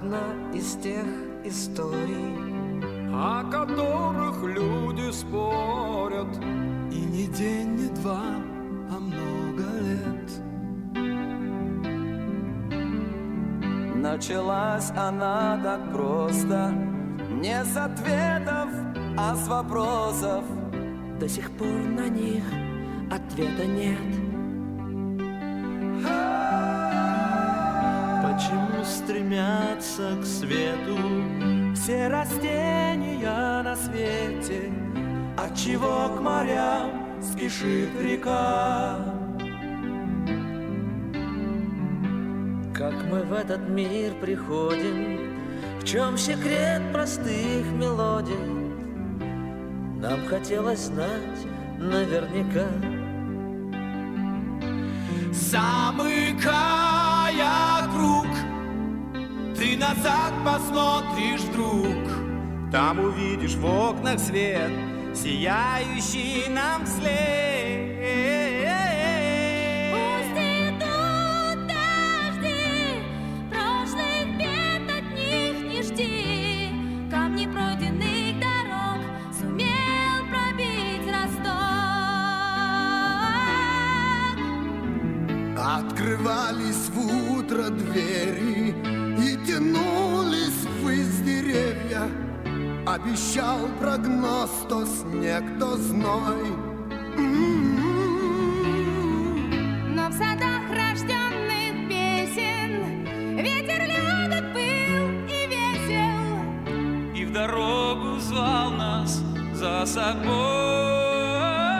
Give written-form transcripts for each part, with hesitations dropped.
одна из тех историй, о которых люди спорят. И не день, не два, а много лет. Началась она так просто, не с ответов, а с вопросов. До сих пор на них ответа нет. Почему стремятся к свету все растения на свете? Отчего к морям спешит река? Как мы в этот мир приходим, в чем секрет простых мелодий? Нам хотелось знать наверняка. Замыкая круг, ты назад посмотришь вдруг. Там увидишь в окнах свет, сияющий нам вслед. Пусть идут дожди, прошлых бед от них не жди. Камни пройденных дорог сумел пробить росток. Открывались в утро двери и тянулись ввысь деревья. Обещал прогноз то снег, то зной. Но в садах рожденных песен ветер легок был и весел, И в дорогу звал нас за собой.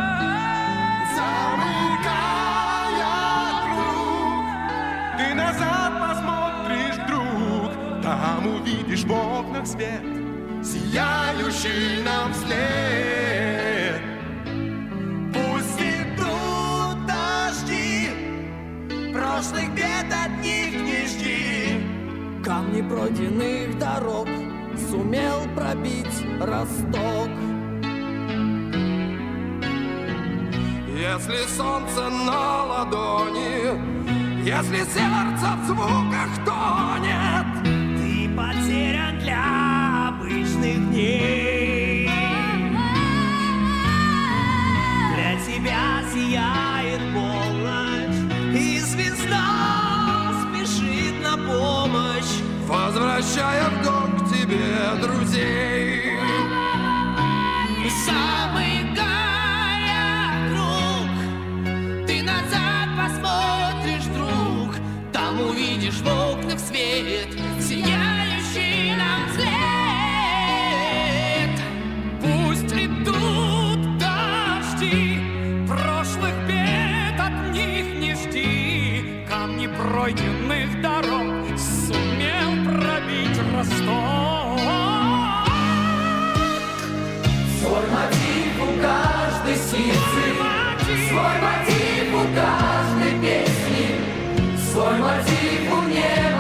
Замыкая круг, ты назад посмотришь вдруг. Там увидишь в окнах свет, сияющий нам вслед. Пусть идут дожди, прошлых бед от них не жди. Камни пройденных дорог сумел пробить росток. Если солнце на ладони, если сердце в звуках тонет, Ты потерян для обычных дней. Для тебя сияет полночь, и звезда спешит на помощь, возвращая в дом к тебе друзей. замыкая круг, ты назад посмотришь вдруг. Там увидишь в окнах свет, сияющий нам вслед. Пусть идут дожди, прошлых бед от них не жди. Камни пройденных дорог сумел пробить росток. Свой мотив у каждой птицы, свой мотив у каждой песни, свой мотив у неба.